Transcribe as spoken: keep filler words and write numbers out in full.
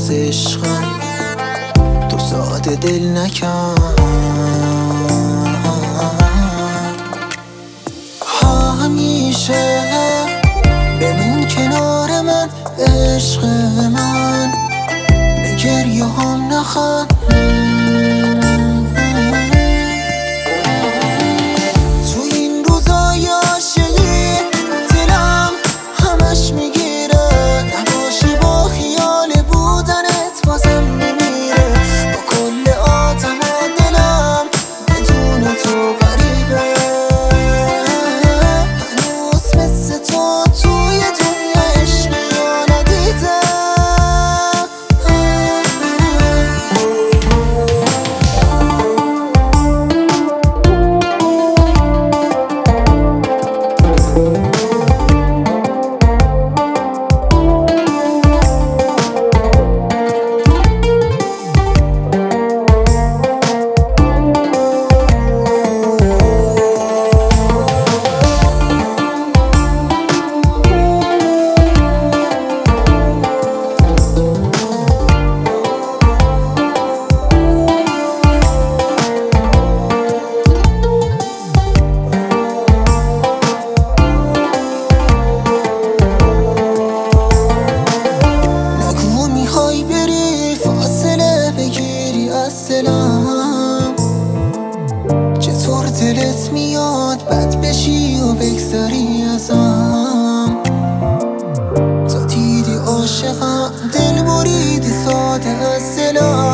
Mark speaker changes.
Speaker 1: باز عشقم تو ساده دل نکن. همیشه بمون کنار من عشق من، به گریه هم نخند. تو این روزای عاشقی دلم همش میگیره، نباشی با خیال بودنت بازم میمیره. با کل آدم و دلم بدون تو غریبه، هنوز مثل تو توی دنیا عشقی یا ندیدم. چطور دلت میاد بد بشی و بگذاری ازم؟ تا دیدی عاشقم دل بریدی ساده از دلم.